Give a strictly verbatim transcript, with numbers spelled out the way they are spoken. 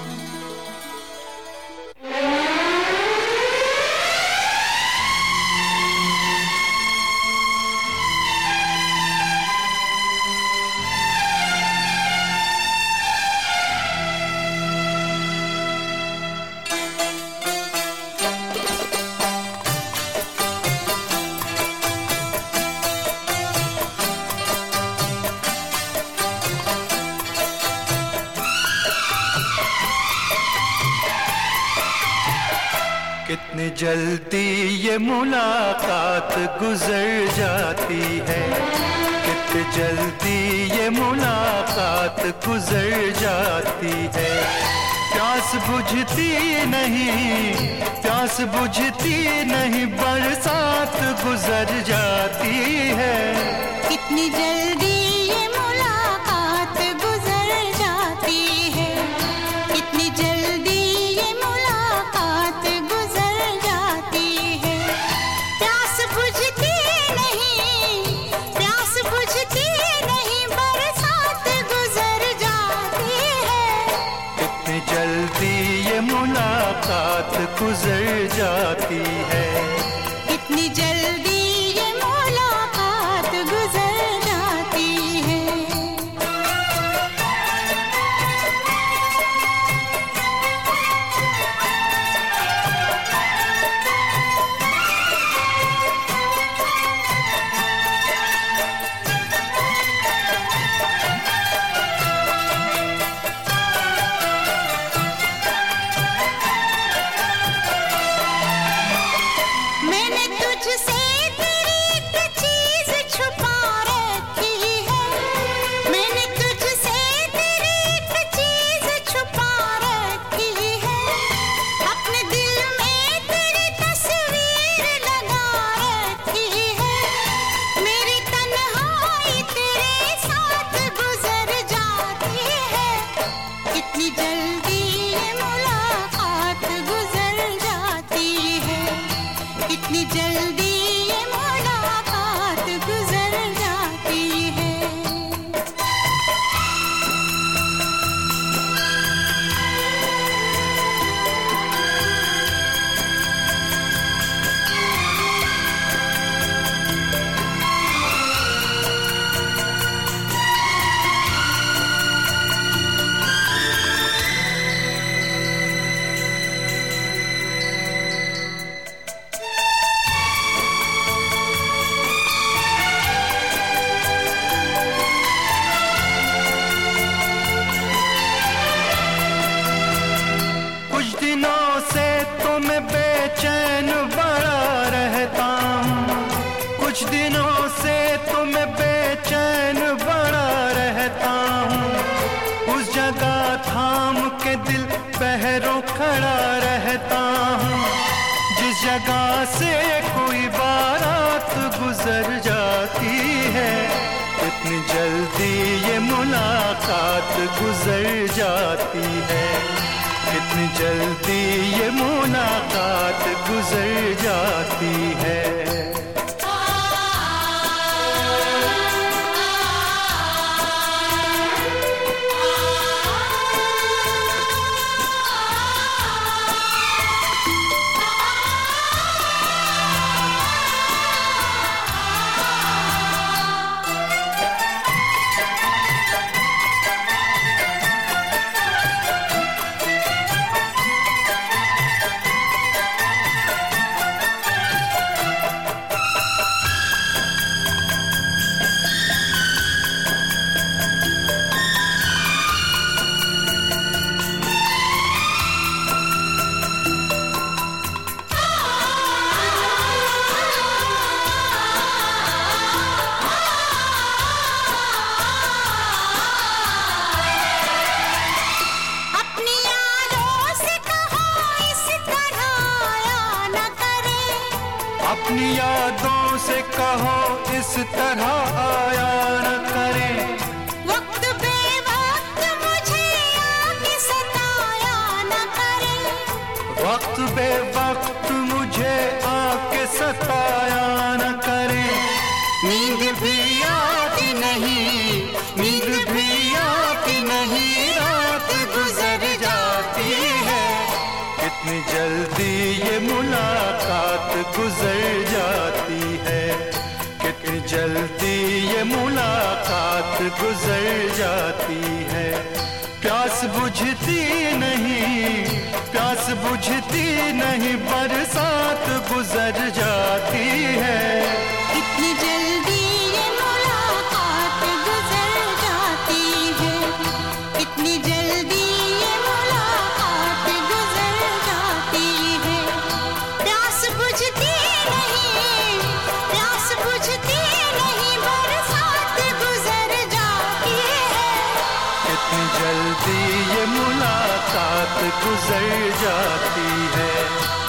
कितनी जल्दी ये मुलाकात गुजर जाती है, कितनी जल्दी ये मुलाकात गुजर जाती है। प्यास बुझती नहीं, प्यास बुझती नहीं, बरसात गुजर जाती है। कितनी जल्दी ये मुलाकात गुजर जाती है, कितनी जल्दी ये मुलाकात गुजर जाती है। प्यास बुझती नहीं, प्यास बुझती नहीं, बरसात गुजर जाती है। कितनी जल्दी ये मुलाकात गुजर जाती है, कितनी जल्दी ये मुलाकात गुजर जाती है। मैंने तुझसे तेरी एक चीज छुपा रखी है, मैंने तुझसे तेरी एक चीज छुपा रखी है। अपने दिल में तेरी तस्वीर लगा रखी है। मेरी तन्हाई तेरे साथ गुजर जाती है। कितनी जल्दी ये मुलाकात गुजर जाती है, कितनी जल्दी ये मुलाकात गुजर जाती है। कुछ दिनों से तो मैं बेचैन बड़ा रहता हूँ, कुछ दिनों से तो मैं बेचैन बड़ा रहता हूँ। उस जगह थाम के दिल पहरों खड़ा रहता हूँ, जिस जगह से कोई बारात गुजर जाती है। कितनी जल्दी ये मुलाकात गुजर जाती है, कितनी जल्दी ये मुलाकात गुजर जाती है। अपनी यारों से कहो इस तरह आया न करे, अपनी यादों से कहो इस तरह आया न करे। वक्त बेवक्त मुझे आके सताया न करे। वक्त बेवक्त मुझे आके सताया न करे। नींद भी आती नहीं, नींद भी आती नहीं, रात गुजर जाती कितनी जल्दी ये मुलाकात गुजर जाती है, कितनी जल्दी ये मुलाकात गुजर जाती है। प्यास बुझती नहीं, प्यास बुझती नहीं, बरसात गुजर जाती है। कितनी जल्दी ये मुलाकात गुजर जाती है, कितनी जल्दी ये मुलाकात गुजर जाती है। प्यास बुझती नहीं, प्यास बुझती नहीं, बरसात गुजर जाती है। कितनी जल्दी ये मुलाकात गुजर जाती है।